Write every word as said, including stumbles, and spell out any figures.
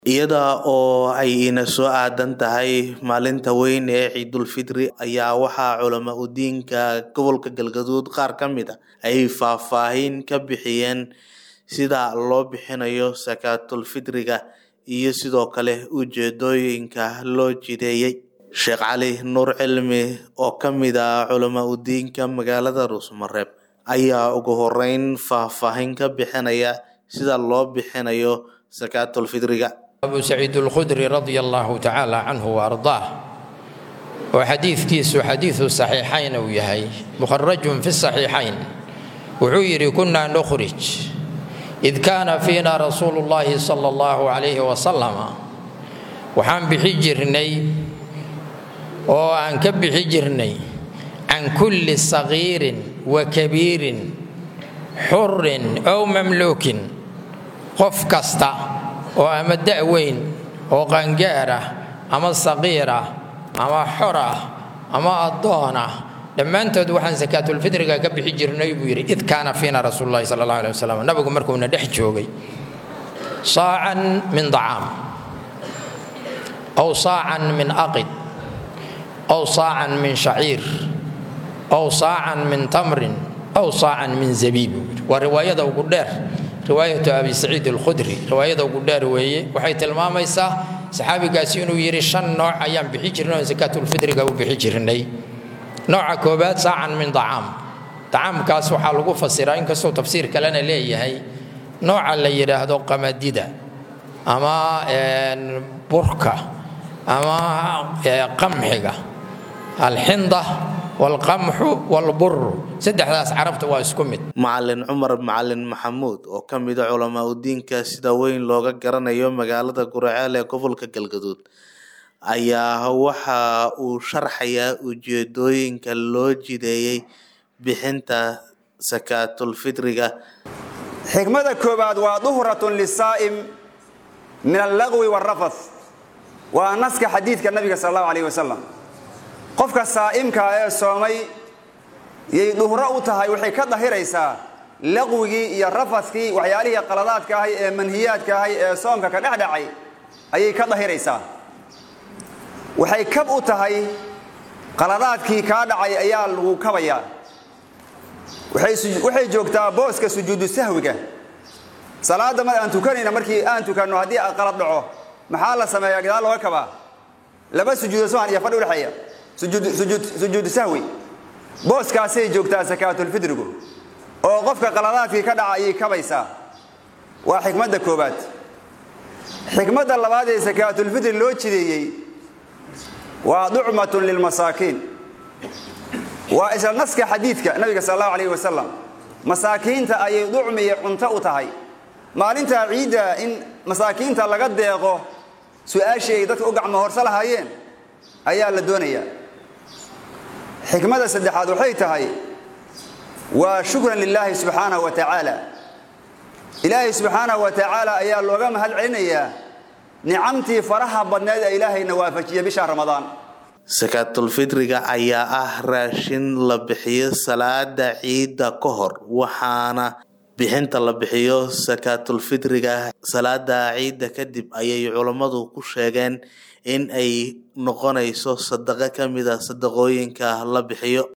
iyada oo ay ina soo aadan tahay maalinta weyn ee Ciidul Fitri ayaa waxaa culama u diinka gobolka Galgaduud qaar ka mid ah ay faahfaahin ka bixiyeen sida loo bixinayo Zakaatul Fitriga iyo sidoo kale ujeedooyinka loo jideeyay. Sheekh Cali Nuur Cilmi oo ka mid ah culama u diinka magaalada Ruusmareeb ayaa ugu horeyn faahfaahin ka bixinaya sida loo bixinayo Zakaatul Fitriga. أبو سعيد الخدري رضي الله تعالى عنه وأرضاه وحديث كيس وحديث الصحيحين ويهي مخرج في الصحيحين وعير كنا نخرج إذ كان فينا رسول الله صلى الله عليه وسلم وحان بحجرني وعن كب حجرني عن كل صغير وكبير حر أو مملوك قف كستا oo ama da'weyn oo qaangaar ah ama saqiir ah ama xor ah ama adoon ah dhammaantood waxaan zakaatul fitriga ka bixi jirnay buu yiri id kaana fiina rasuulullaahi sallallahu alayhi wasallam nabigu markuu na dhex joogay saa'an min da'am aw saa'an min aqid aw saa'an min sha'ir aw saa'an min tamrin aw saa'an min zabib wa riwaayada ugu dheer رواية أبي سعيد الخدري رواية وقدار وهي وحي تلماميسا صحابي قاسين ويري شن نوع أيام بحجرنا زكاة الفطر قبل بحجرني نوع كوبات ساعة من طعام طعام كاس وحلقوا فسرين كسو تفسير كلنا ليه هي نوع اللي يرهدو قمديدة أما بركة أما قمحة الحنضة والقمح والبر سدح ناس عرفت واسكمت معلن عمر معلن محمود oo kamid ah culama u diinka sida weyn looga garanayo magaalada Guraceel ee gobolka Galgaduud ayaa waxa uu sharxaya ujeedooyinka loo jideeyay bixinta Zakaatul Fitriga. xigmada koobaad waa duhratun lisaa'im min al-lagwi war-rafath wa naska xadiidka nabiga sallallahu alayhi wasallam qofka saa'imka ee soomay yey duhra u tahay waxay ka dahiraysaa laqwigi iyo rafadkii waxyaalihii qaladaadka ah ee manhiyaadka ah ee soomka ka dhaxdhacay ayay ka dahiraysaa waxay kab u tahay qaladaadkii ka dhacay ayaa lagu kabaya waxay waxay joogtaa booska sujuudu sahwiga salaada ma aan tukanayna markii aan tukano hadii qalad dhaco maxaa la sameeyaa gadaal loo kaba laba sujuudo soo iyo fadhi u dhaxaya سجود سجود سجود سهوي بوس كاسي جوجتا زكاة الفطر oo qofka qaladaadkii ka dhacay ka baysa waa xikmada koobaad xikmada labaad ee zakaatul fitr loo jideeyay waa du'matun lil masaakiin waa isla naska xadiidka nabiga sallallahu alayhi wasallam masaakiinta ay du'miye cunta u tahay maalinta ciida in masaakiinta laga deeqo su'aashay dadka u gacmo horsalahaayeen ayaa la doonayaa حكمة سدحات وحيتهاي وشكرا لله سبحانه وتعالى إلهي سبحانه وتعالى أيها اللغام هل عينيا نعمتي فرحة بدناد إلهي نوافجية بشهر رمضان. Zakaatul Fitriga ayaa ah raashin la bixiyo salaada ciida kahor waxaana bixinta la bixiyo Zakaatul Fitriga salaada ciida kadib ayay culimadu ku sheegeen in ay noqonayso sadaqa kamid ah sadaqooyinka la bixiyo.